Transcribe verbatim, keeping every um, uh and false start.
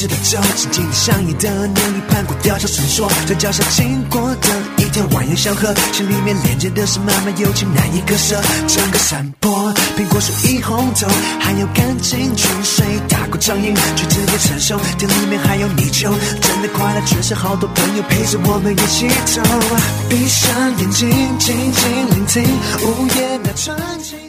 十的酒，静静地上演的年里盘过吊桥绳索，在脚下经过的一条蜿蜒小河，心里面连接的是漫漫友情难以割舍。整个山坡苹果树一红透，还有干净泉水打过掌印，却直接承受，田里面还有泥鳅，真的快乐全是好多朋友陪着我们一起走。闭上眼睛静静聆听午夜那纯净。